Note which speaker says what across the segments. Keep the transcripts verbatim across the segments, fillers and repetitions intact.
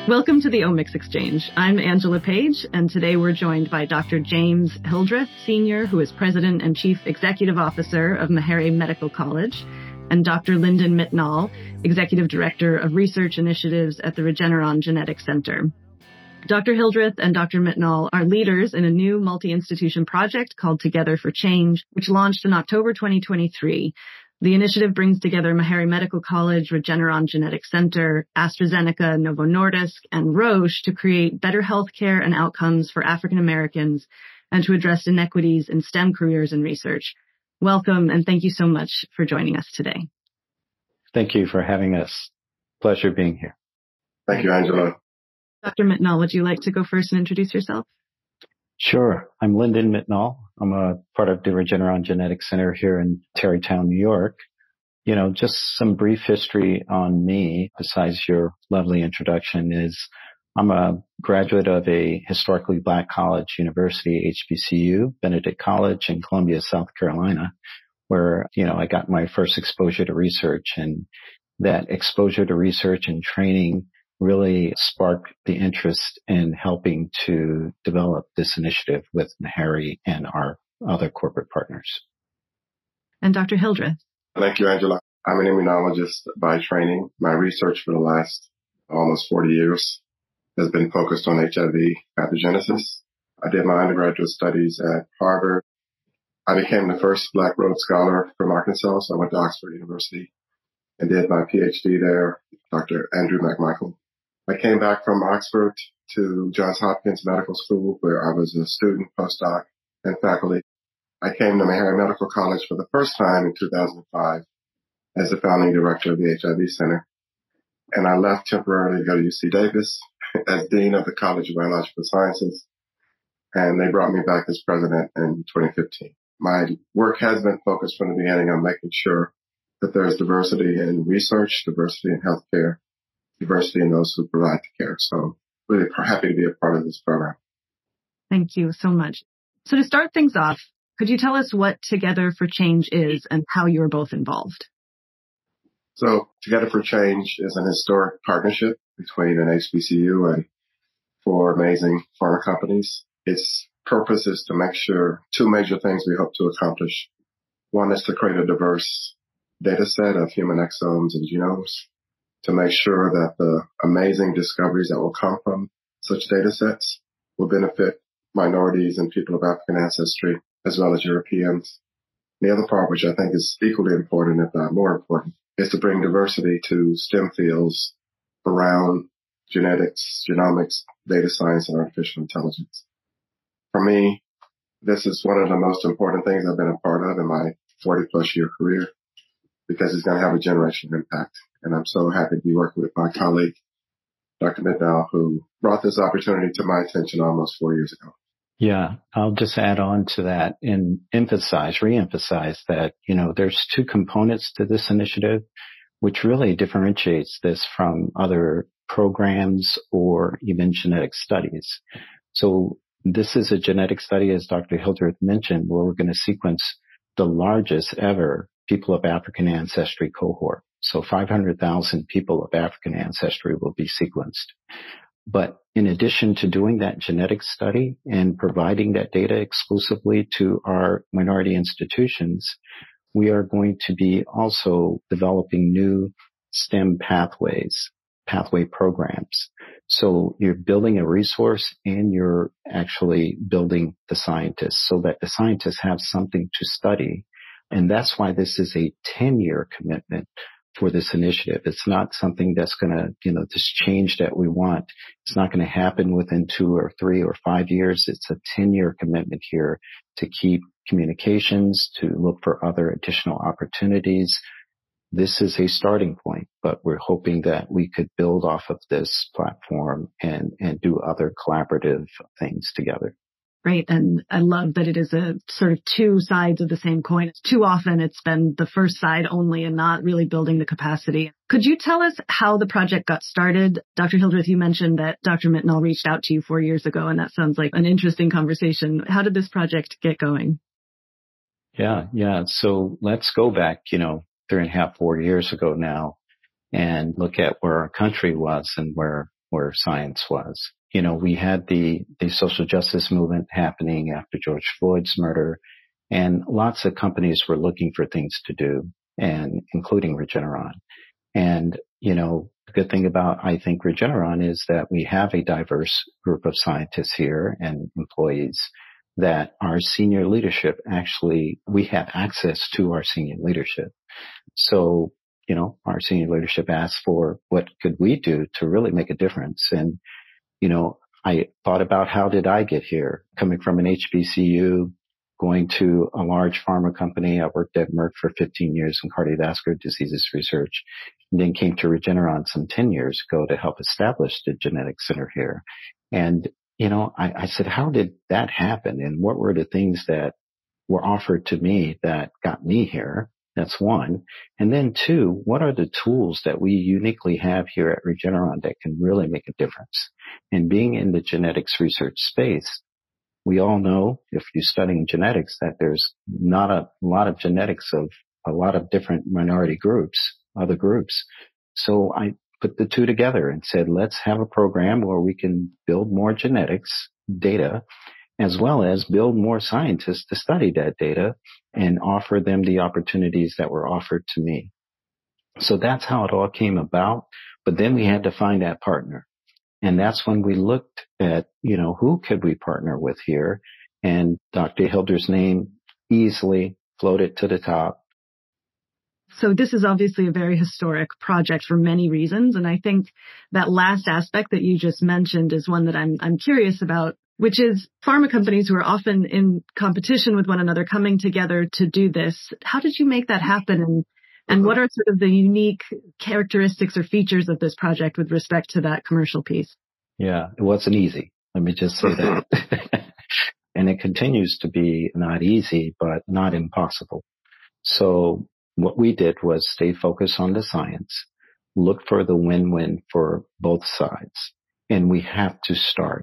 Speaker 1: Welcome to the Omics Exchange. I'm Angela Page, and today we're joined by Doctor James Hildreth, Senior, who is President and Chief Executive Officer of Meharry Medical College, and Doctor Lyndon Mitnall, Executive Director of Research Initiatives at the Regeneron Genetics Center. Doctor Hildreth and Doctor Mitnall are leaders in a new multi-institution project called Together for Change, which launched in October twenty twenty-three. The initiative brings together Meharry Medical College, Regeneron Genetics Center, AstraZeneca, Novo Nordisk, and Roche to create better healthcare and outcomes for African Americans and to address inequities in STEM careers and research. Welcome, and thank you so much for joining us today.
Speaker 2: Thank you for having us. Pleasure being here.
Speaker 3: Thank you, Angela.
Speaker 1: Doctor Mitnall, would you like to go first and introduce yourself?
Speaker 2: Sure. I'm Lyndon Mitnall. I'm a part of the Regeneron Genetics Center here in Tarrytown, New York. You know, just some brief history on me, besides your lovely introduction, is I'm a graduate of a historically black college, university, H B C U, Benedict College in Columbia, South Carolina, where, you know, I got my first exposure to research, and that exposure to research and training really sparked the interest in helping to develop this initiative with Meharry and our other corporate partners.
Speaker 1: And Doctor Hildreth.
Speaker 3: Thank you, Angela. I'm an immunologist by training. My research for the last almost forty years has been focused on H I V pathogenesis. I did my undergraduate studies at Harvard. I became the first Black Rhodes Scholar from Arkansas, so I went to Oxford University and did my P H D there, Doctor Andrew McMichael. I came back from Oxford to Johns Hopkins Medical School, where I was a student, postdoc, and faculty. I came to Meharry Medical College for the first time in two thousand five as the founding director of the H I V Center. And I left temporarily to go to U C Davis as Dean of the College of Biological Sciences. And they brought me back as president in twenty fifteen. My work has been focused from the beginning on making sure that there is diversity in research, diversity in healthcare, diversity in those who provide the care. So really happy to be a part of this program.
Speaker 1: Thank you so much. So to start things off, could you tell us what Together for Change is and how you're both involved?
Speaker 3: So Together for Change is an historic partnership between an H B C U and four amazing pharma companies. Its purpose is to make sure two major things we hope to accomplish. One is to create a diverse data set of human exomes and genomes, to make sure that the amazing discoveries that will come from such data sets will benefit minorities and people of African ancestry, as well as Europeans. The other part, which I think is equally important, if not more important, is to bring diversity to STEM fields around genetics, genomics, data science, and artificial intelligence. For me, this is one of the most important things I've been a part of in my forty plus year career, because it's going to have a generational impact. And I'm so happy to be working with my colleague, Doctor Mitnall, who brought this opportunity to my attention almost four years ago.
Speaker 2: Yeah, I'll just add on to that and emphasize, reemphasize that, you know, there's two components to this initiative, which really differentiates this from other programs or even genetic studies. So this is a genetic study, as Doctor Hildreth mentioned, where we're going to sequence the largest ever people of African ancestry cohort. So five hundred thousand people of African ancestry will be sequenced. But in addition to doing that genetic study and providing that data exclusively to our minority institutions, we are going to be also developing new STEM pathways, pathway programs. So you're building a resource and you're actually building the scientists so that the scientists have something to study. And that's why this is a ten-year commitment for this initiative. It's not something that's going to, you know, this change that we want. It's not going to happen within two or three or five years. It's a ten-year commitment here to keep communications, to look for other additional opportunities. This is a starting point, but we're hoping that we could build off of this platform and, and do other collaborative things together.
Speaker 1: Great. And I love that it is a sort of two sides of the same coin. Too often it's been the first side only and not really building the capacity. Could you tell us how the project got started? Doctor Hildreth, you mentioned that Doctor Mitnall reached out to you four years ago, and that sounds like an interesting conversation. How did this project get going?
Speaker 2: Yeah, yeah. So let's go back, you know, three and a half, four years ago now and look at where our country was and where where science was. You know, we had the, the social justice movement happening after George Floyd's murder, and lots of companies were looking for things to do, and including Regeneron. And, you know, the good thing about, I think, Regeneron is that we have a diverse group of scientists here and employees that our senior leadership actually, we have access to our senior leadership. So, you know, our senior leadership asked for what could we do to really make a difference. And, you know, I thought about how did I get here? Coming from an H B C U, going to a large pharma company. I worked at Merck for fifteen years in cardiovascular diseases research, and then came to Regeneron some ten years ago to help establish the genetics center here. And, you know, I, I said, how did that happen? And what were the things that were offered to me that got me here? That's one. And then two, what are the tools that we uniquely have here at Regeneron that can really make a difference? And being in the genetics research space, we all know, if you're studying genetics, that there's not a lot of genetics of a lot of different minority groups, other groups. So I put the two together and said, let's have a program where we can build more genetics data, as well as build more scientists to study that data and offer them the opportunities that were offered to me. So that's how it all came about. But then we had to find that partner. And that's when we looked at, you know, who could we partner with here? And Doctor Hilder's name easily floated to the top.
Speaker 1: So this is obviously a very historic project for many reasons. And I think that last aspect that you just mentioned is one that I'm I'm curious about, which is pharma companies who are often in competition with one another coming together to do this. How did you make that happen? And And what are sort of the unique characteristics or features of this project with respect to that commercial piece?
Speaker 2: Yeah, it wasn't easy. Let me just say that. And it continues to be not easy, but not impossible. So what we did was stay focused on the science, look for the win-win for both sides, and we have to start.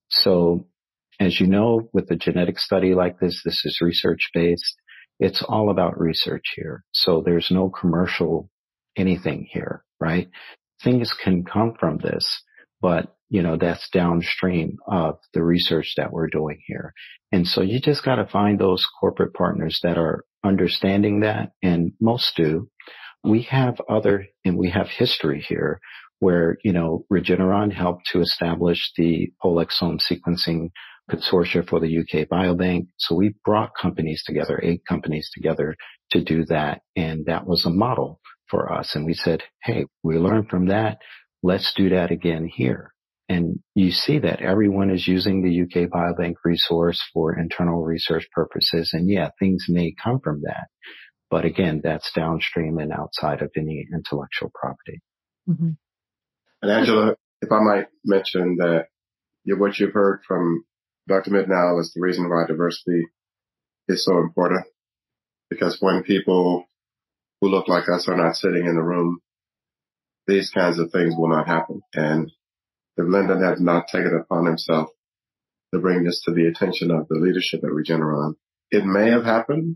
Speaker 2: So as you know, with a genetic study like this, this is research-based. It's all about research here. So there's no commercial anything here, right? Things can come from this, but, you know, that's downstream of the research that we're doing here. And so you just got to find those corporate partners that are understanding that, and most do. We have other, and we have history here where, you know, Regeneron helped to establish the whole exome sequencing consortia for the U K Biobank. So we brought companies together, eight companies together to do that. And that was a model for us. And we said, hey, we learned from that. Let's do that again here. And you see that everyone is using the U K Biobank resource for internal research purposes. And yeah, things may come from that. But again, that's downstream and outside of any intellectual property.
Speaker 1: Mm-hmm.
Speaker 3: And Angela, if I might mention that what you've heard from Doctor Midnow is the reason why diversity is so important, because when people who look like us are not sitting in the room, these kinds of things will not happen. And if Lyndon had not taken it upon himself to bring this to the attention of the leadership at Regeneron, it may have happened,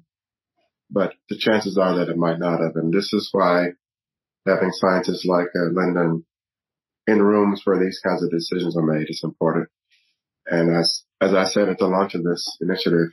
Speaker 3: but the chances are that it might not have. And this is why having scientists like uh, Lyndon in rooms where these kinds of decisions are made is important. And as as I said at the launch of this initiative,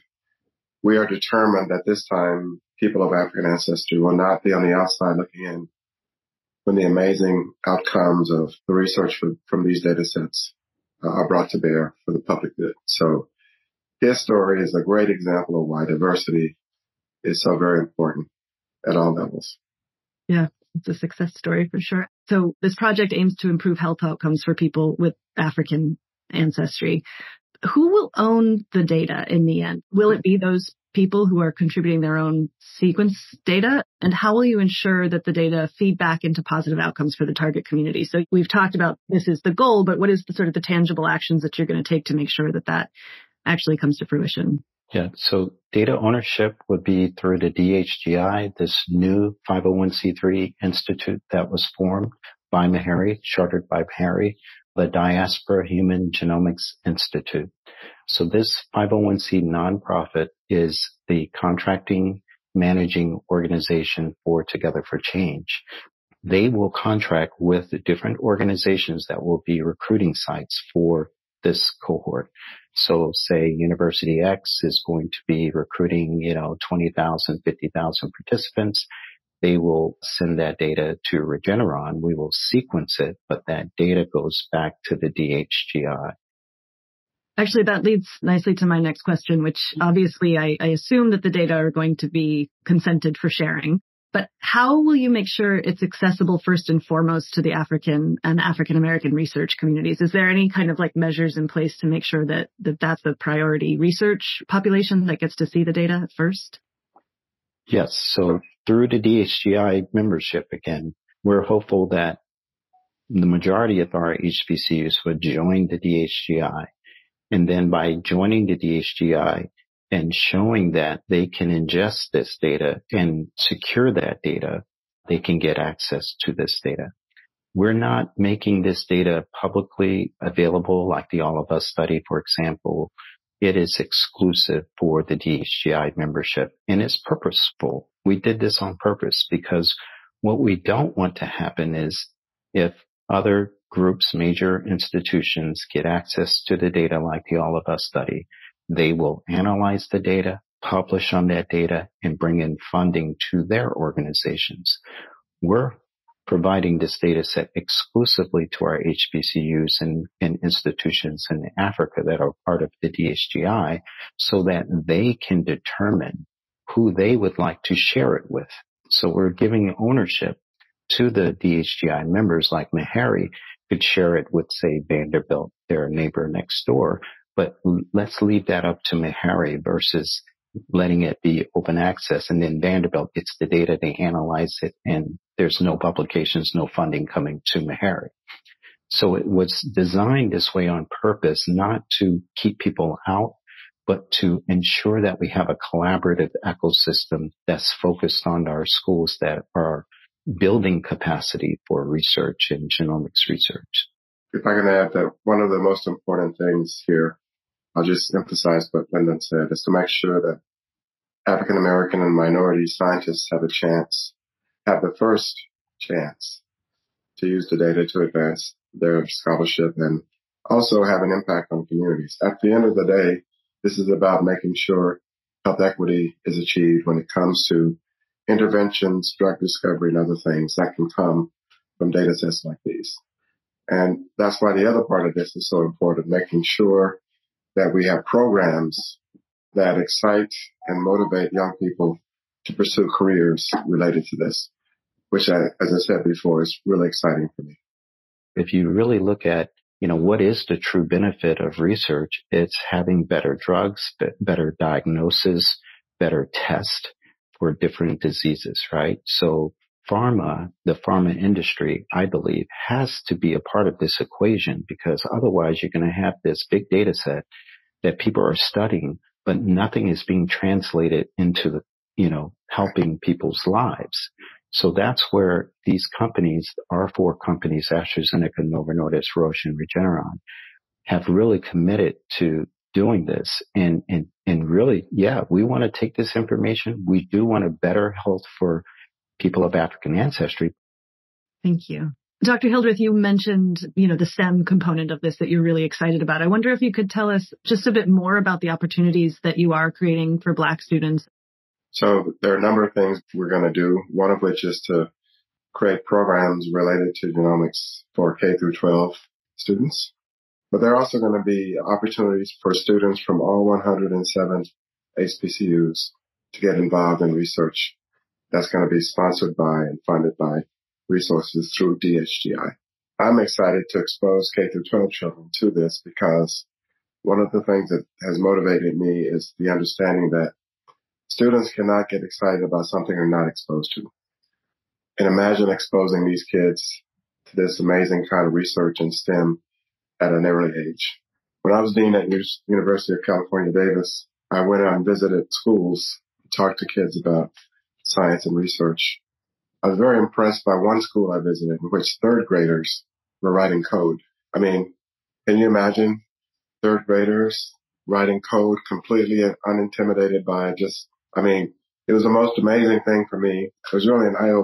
Speaker 3: we are determined that this time people of African ancestry will not be on the outside looking in when the amazing outcomes of the research for, from these data sets uh, are brought to bear for the public good. So his story is a great example of why diversity is so very important at all levels.
Speaker 1: Yeah, it's a success story for sure. So this project aims to improve health outcomes for people with African ancestry. Who will own the data in the end? Will it be those people who are contributing their own sequence data? And how will you ensure that the data feed back into positive outcomes for the target community? So we've talked about this is the goal, but what is the sort of the tangible actions that you're going to take to make sure that that actually comes to fruition?
Speaker 2: Yeah, so data ownership would be through the D H G I, this new five oh one c three institute that was formed by Meharry, chartered by Meharry, the Diaspora Human Genomics Institute. So this five oh one c nonprofit is the contracting managing organization for Together for Change. they will contract with the different organizations that will be recruiting sites for this cohort. So say University X is going to be recruiting, you know, twenty thousand, fifty thousand participants. They will send that data to Regeneron. We will sequence it, but that data goes back to the D H G I.
Speaker 1: Actually, that leads nicely to my next question, which obviously I, I assume that the data are going to be consented for sharing. But how will you make sure it's accessible first and foremost to the African and African American research communities? Is there any kind of like measures in place to make sure that, that that's the priority research population that gets to see the data first?
Speaker 2: Yes. So through the D H G I membership, again, we're hopeful that the majority of our H B C Us would join the D H G I. And then by joining the D H G I and showing that they can ingest this data and secure that data, they can get access to this data. We're not making this data publicly available like the All of Us study, for example. It is exclusive for the D H G I membership, and it's purposeful. We did this on purpose because what we don't want to happen is if other groups, major institutions get access to the data like the All of Us study, they will analyze the data, publish on that data, and bring in funding to their organizations. We're providing this data set exclusively to our H B C Us and, and institutions in Africa that are part of the D H G I so that they can determine who they would like to share it with. So we're giving ownership to the D H G I members like Meharry could share it with, say, Vanderbilt, their neighbor next door. But let's leave that up to Meharry versus letting it be open access. And then Vanderbilt gets the data, they analyze it, and there's no publications, no funding coming to Meharry. So it was designed this way on purpose, not to keep people out, but to ensure that we have a collaborative ecosystem that's focused on our schools that are building capacity for research and genomics research.
Speaker 3: If I can add that one of the most important things here, I'll just emphasize what Lyndon said, is to make sure that African American and minority scientists have a chance, have the first chance to use the data to advance their scholarship and also have an impact on communities. At the end of the day, this is about making sure health equity is achieved when it comes to interventions, drug discovery, and other things that can come from data sets like these. And that's why the other part of this is so important, making sure that we have programs that excite and motivate young people to pursue careers related to this, which, I, as I said before, is really exciting for me.
Speaker 2: If you really look at, you know, what is the true benefit of research, it's having better drugs, better diagnosis, better tests for different diseases, right? So pharma, the pharma industry, I believe, has to be a part of this equation because otherwise you're going to have this big data set that people are studying, but nothing is being translated into the, you know, helping people's lives. So that's where these companies, our four companies, AstraZeneca, Novo Nordisk, Roche, and Regeneron, have really committed to doing this. And, and, and really, yeah, we want to take this information. We do want a better health for people of African ancestry.
Speaker 1: Thank you. Doctor Hildreth, you mentioned, you know, the STEM component of this that you're really excited about. I wonder if you could tell us just a bit more about the opportunities that you are creating for Black students.
Speaker 3: So there are a number of things we're going to do, one of which is to create programs related to genomics for K through twelve students. But there are also going to be opportunities for students from all one hundred seven H B C Us to get involved in research that's going to be sponsored by and funded by resources through D H G I. I'm excited to expose K through twelve children to this because one of the things that has motivated me is the understanding that students cannot get excited about something they're not exposed to. And imagine exposing these kids to this amazing kind of research in STEM at an early age. When I was dean at University of California, Davis, I went out and visited schools, talked to kids about science and research. I was very impressed by one school I visited in which third graders were writing code. I mean, can you imagine third graders writing code completely unintimidated by just, I mean, it was the most amazing thing for me. It was really an eye-opener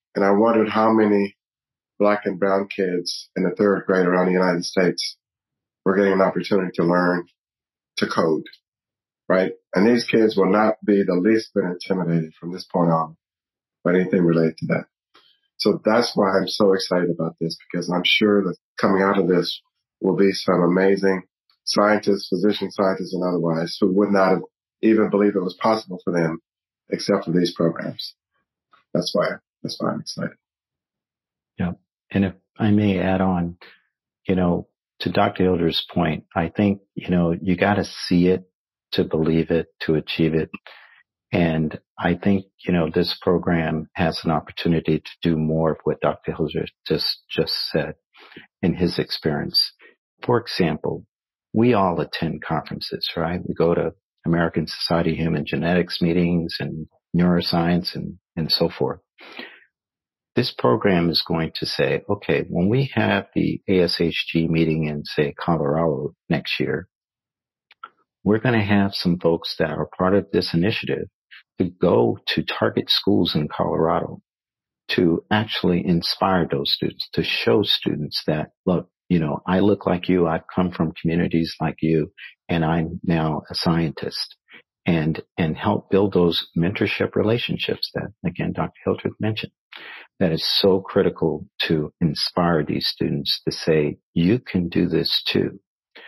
Speaker 3: And I wondered how many Black and brown kids in the third grade around the United States were getting an opportunity to learn to code, right? And these kids will not be the least bit intimidated from this point on by anything related to that. So that's why I'm so excited about this, because I'm sure that coming out of this will be some amazing scientists, physician scientists and otherwise, who would not have even believed it was possible for them except for these programs. That's why, that's why I'm excited.
Speaker 2: Yeah. And if I may add on, you know, to Doctor Hildreth's point, I think, you know, you got to see it to believe it, to achieve it. And I think, you know, this program has an opportunity to do more of what Doctor Hildreth just, just said in his experience. For example, we all attend conferences, right? We go to American Society of Human Genetics meetings and neuroscience and, and so forth. This program is going to say, okay, when we have the A S H G meeting in, say, Colorado next year, we're going to have some folks that are part of this initiative to go to target schools in Colorado to actually inspire those students, to show students that, look, you know, I look like you, I've come from communities like you, and I'm now a scientist, and, and help build those mentorship relationships that, again, Doctor Hildreth mentioned. That is so critical to inspire these students to say, you can do this too.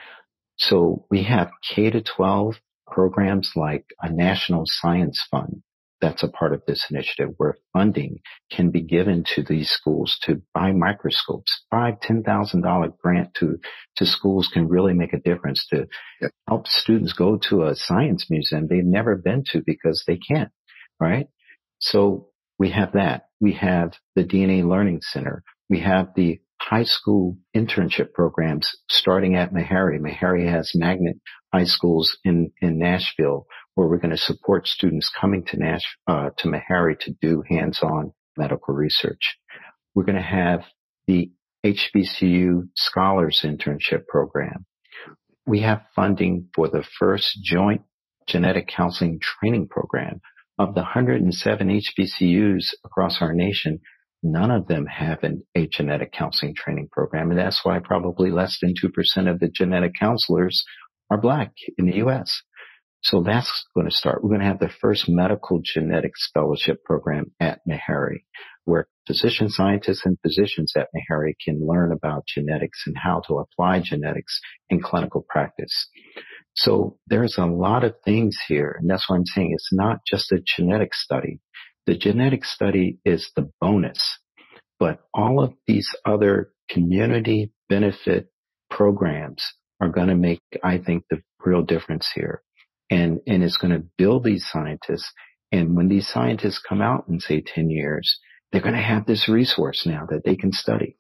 Speaker 2: So we have K to twelve programs like a National Science Fund that's a part of this initiative, where funding can be given to these schools to buy microscopes. Five, ten thousand dollar grant to to schools can really make a difference to yep. help students go to a science museum they've never been to because they can't, right? So we have that. We have the D N A Learning Center. We have the high school internship programs starting at Meharry. Meharry has magnet high schools in, in Nashville, where we're going to support students coming to Nash, uh, to Meharry to do hands-on medical research. We're going to have the H B C U Scholars Internship Program. We have funding for the first joint genetic counseling training program. Of the one hundred seven H B C Us across our nation, none of them have an, a genetic counseling training program. And that's why probably less than two percent of the genetic counselors are Black in the U S. So that's going to start. We're going to have the first medical genetics fellowship program at Meharry, where physician scientists and physicians at Meharry can learn about genetics and how to apply genetics in clinical practice. So there's a lot of things here, and that's why I'm saying it's not just a genetic study. The genetic study is the bonus, but all of these other community benefit programs are going to make, I think, the real difference here. And, and it's going to build these scientists. And when these scientists come out in, say, ten years, they're going to have this resource now that they can study.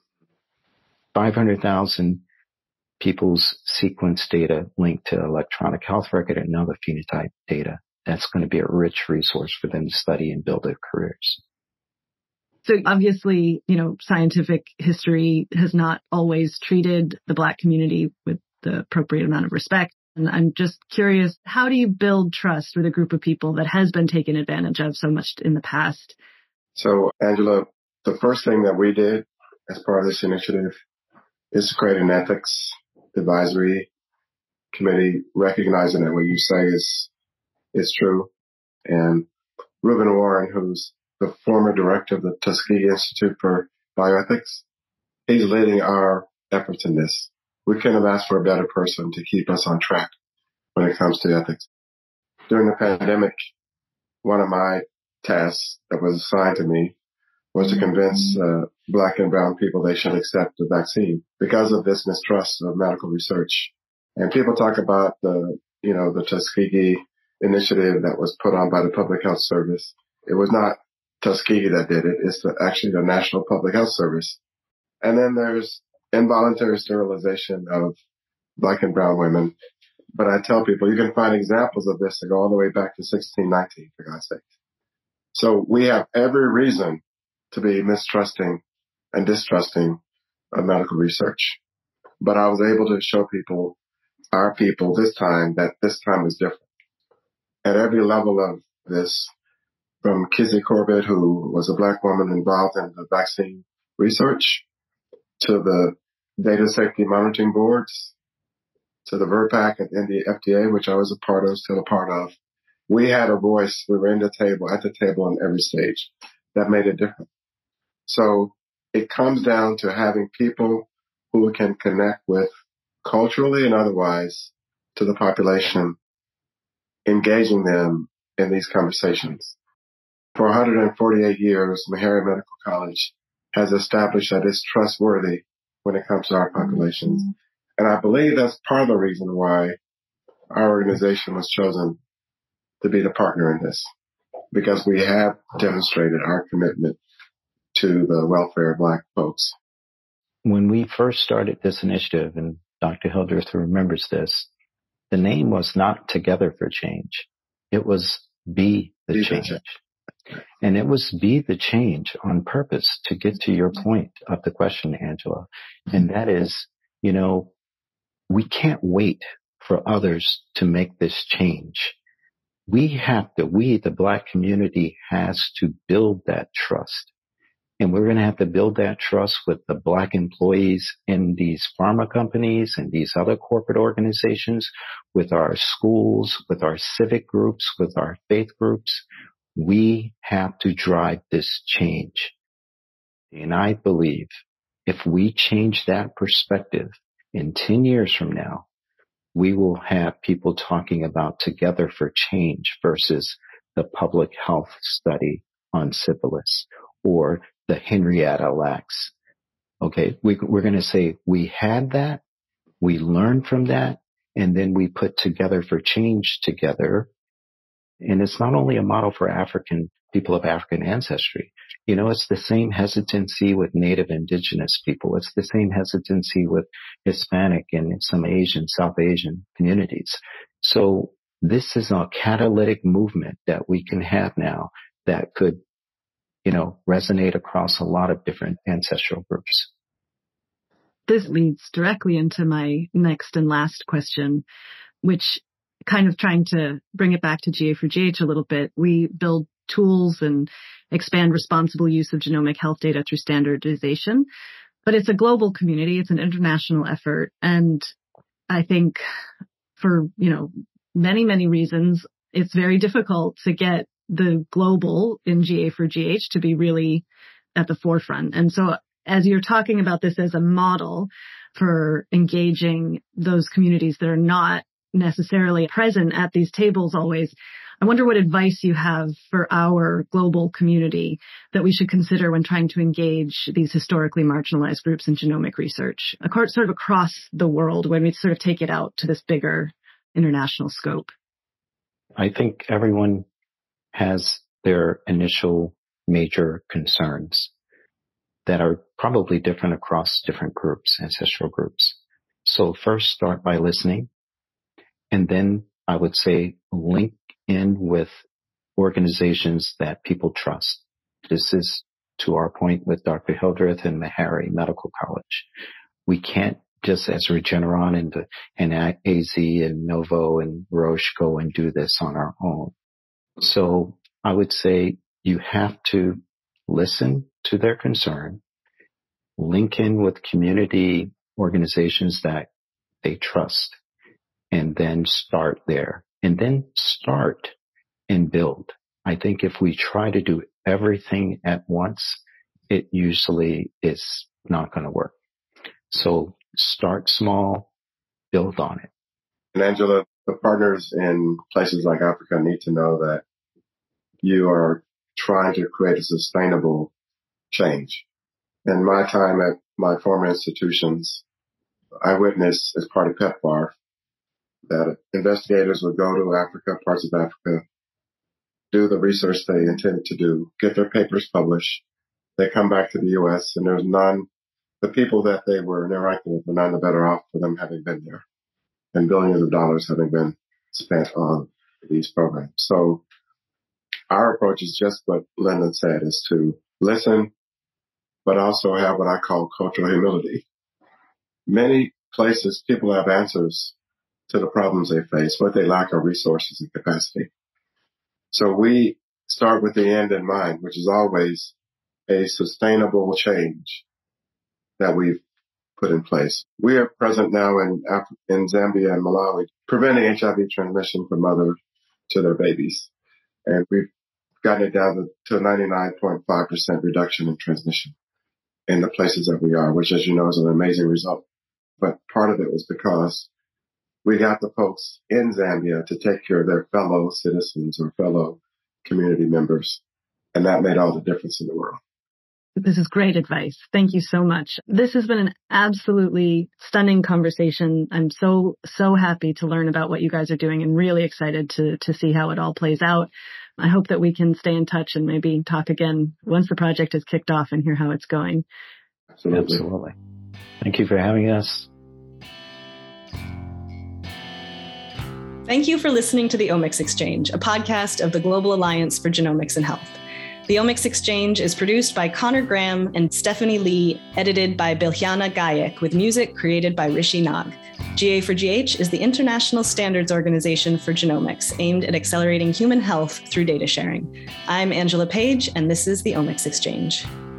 Speaker 2: five hundred thousand people's sequence data linked to electronic health record and other phenotype data. That's going to be a rich resource for them to study and build their careers.
Speaker 1: So obviously, you know, scientific history has not always treated the Black community with the appropriate amount of respect. And I'm just curious, how do you build trust with a group of people that has been taken advantage of so much in the past?
Speaker 3: So, Angela, the first thing that we did as part of this initiative is to create an ethics advisory committee, recognizing that what you say is is true. And Reuben Warren, who's the former director of the Tuskegee Institute for Bioethics, he's leading our efforts in this. We couldn't have asked for a better person to keep us on track when it comes to ethics. During the pandemic, one of my tasks that was assigned to me was to convince uh, Black and brown people they should accept the vaccine because of this mistrust of medical research. And people talk about the, you know, the Tuskegee initiative that was put on by the Public Health Service. It was not Tuskegee that did it. It's the, actually the National Public Health Service. And then there's involuntary sterilization of Black and brown women. But I tell people you can find examples of this that go all the way back to sixteen nineteen, for God's sake. So we have every reason to be mistrusting and distrusting of medical research. But I was able to show people, our people this time, that this time was different. At every level of this, from Kizzy Corbett, who was a black woman involved in the vaccine research, to the data safety monitoring boards, to the V R P A C and the F D A, which I was a part of, still a part of. We had a voice. We were in the table, at the table on every stage. That made it different. So it comes down to having people who we can connect with culturally and otherwise to the population, engaging them in these conversations. For one hundred forty-eight years, Meharry Medical College has established that it's trustworthy when it comes to our populations. And I believe that's part of the reason why our organization was chosen to be the partner in this, because we have demonstrated our commitment to the welfare of Black folks.
Speaker 2: When we first started this initiative, and Doctor Hildreth remembers this, the name was not Together for Change. It was Be the Be Change. The change. And it was Be the Change on purpose to get to your point of the question, Angela. And that is, you know, we can't wait for others to make this change. We have to, we, the Black community, has to build that trust. And we're going to have to build that trust with the Black employees in these pharma companies and these other corporate organizations, with our schools, with our civic groups, with our faith groups. We have to drive this change. And I believe if we change that perspective in ten years from now, we will have people talking about Together for Change versus the public health study on syphilis or the Henrietta Lacks. Okay, we, we're going to say we had that, we learned from that, and then we put Together for Change together. And it's not only a model for African people of African ancestry. You know, it's the same hesitancy with Native Indigenous people. It's the same hesitancy with Hispanic and some Asian, South Asian communities. So this is a catalytic movement that we can have now that could, you know, resonate across a lot of different ancestral groups.
Speaker 1: This leads directly into my next and last question, which kind of trying to bring it back to G A for G H a little bit. We build tools and expand responsible use of genomic health data through standardization, but it's a global community. It's an international effort. And I think for, you know, many, many reasons, it's very difficult to get the global in G A for G H to be really at the forefront. And so as you're talking about this as a model for engaging those communities that are not necessarily present at these tables always, I wonder what advice you have for our global community that we should consider when trying to engage these historically marginalized groups in genomic research, sort of across the world, when we sort of take it out to this bigger international scope.
Speaker 2: I think everyone has their initial major concerns that are probably different across different groups, ancestral groups. So first, start by listening. And then I would say link in with organizations that people trust. This is to our point with Doctor Hildreth and Meharry Medical College. We can't just as Regeneron and, and A Z and Novo and Roche go and do this on our own. So I would say you have to listen to their concern, link in with community organizations that they trust, and then start there. And then start and build. I think if we try to do everything at once, it usually is not going to work. So start small, build on it.
Speaker 3: And Angela, the partners in places like Africa need to know that you are trying to create a sustainable change. In my time at my former institutions, I witnessed as part of PEPFAR that investigators would go to Africa, parts of Africa, do the research they intended to do, get their papers published. They come back to the U S and there's none, the people that they were interacting with were none the better off for them having been there and billions of dollars having been spent on these programs. So our approach is just what Lyndon said, is to listen, but also have what I call cultural humility. Many places people have answers to the problems they face. What they lack are resources and capacity. So we start with the end in mind, which is always a sustainable change that we've put in place. We are present now in Af- in Zambia and Malawi, preventing H I V transmission from mother to their babies. And we've gotten it down to a ninety-nine point five percent reduction in transmission in the places that we are, which, as you know, is an amazing result. But part of it was because we got the folks in Zambia to take care of their fellow citizens or fellow community members. And that made all the difference in the world.
Speaker 1: This is great advice. Thank you so much. This has been an absolutely stunning conversation. I'm so, so happy to learn about what you guys are doing and really excited to, to see how it all plays out. I hope that we can stay in touch and maybe talk again once the project is kicked off and hear how it's going.
Speaker 3: Absolutely.
Speaker 2: Absolutely. Thank you for having us.
Speaker 1: Thank you for listening to the Omics Exchange, a podcast of the Global Alliance for Genomics and Health. The Omics Exchange is produced by Connor Graham and Stephanie Lee, edited by Bilhyana Gayek, with music created by Rishi Nag. G A four G H is the international standards organization for genomics, aimed at accelerating human health through data sharing. I'm Angela Page, and this is the Omics Exchange.